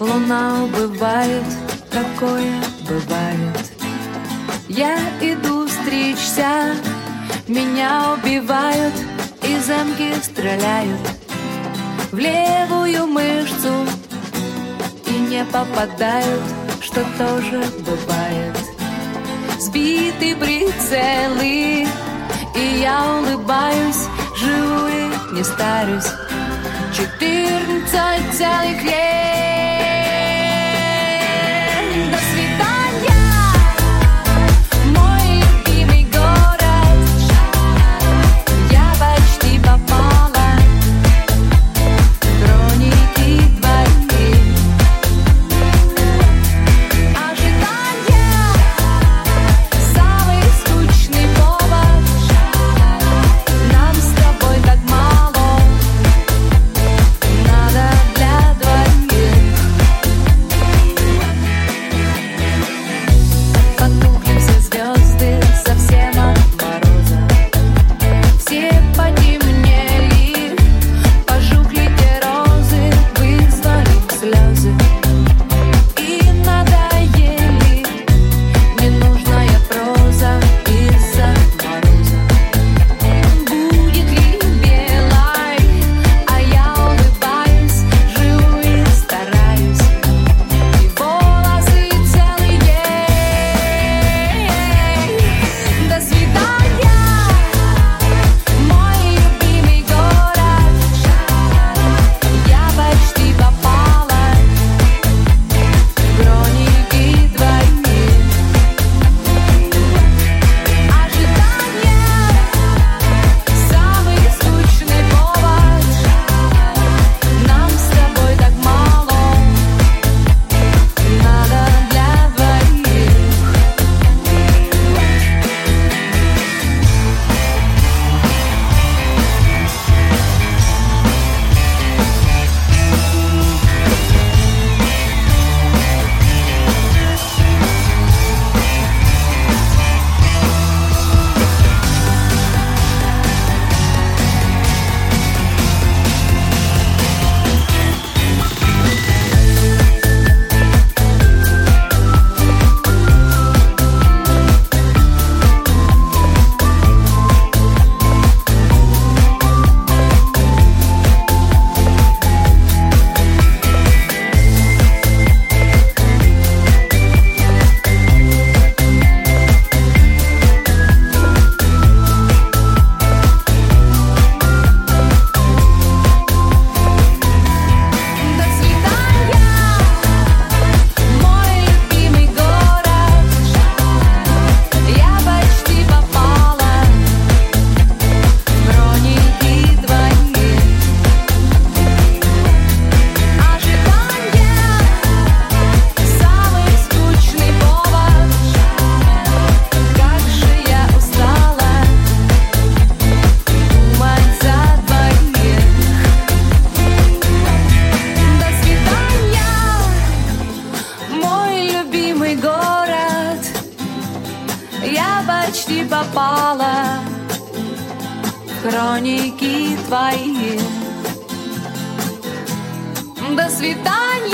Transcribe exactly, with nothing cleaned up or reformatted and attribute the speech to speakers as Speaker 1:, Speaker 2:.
Speaker 1: Луна убывает, такое бывает. Я иду стричься, меня убивают, из эмки стреляют в левую мышцу и не попадают, что тоже бывает. Сбиты прицелы, и я улыбаюсь, живу и не старюсь. Четырнадцать целых лет. До свидания, мой любимый город. Я почти попала в хроники твои. Ожидание — самый скучный повод. Нам с тобой так мало надо для двоих. Потухли все звезды совсем от мороза. Все потемнели, пожухли те розы, вызвали слезы и надоели ненужная проза из-за мороза. Будет ли белой, а я улыбаюсь, живу и стараюсь, и волосы целые. До свидания, мой любимый город. Я почти попала в хроники твои. Ожидание — самый скучный повод. Нам с тобой так мало надо для двоих. До свидания, мой любимый город. Я почти попала в хроники твои. Ожидание — самый скучный повод. Как же я устала думать за двоих. До свидания, мой любимый город. Я почти попала в хроники твои. До свидания.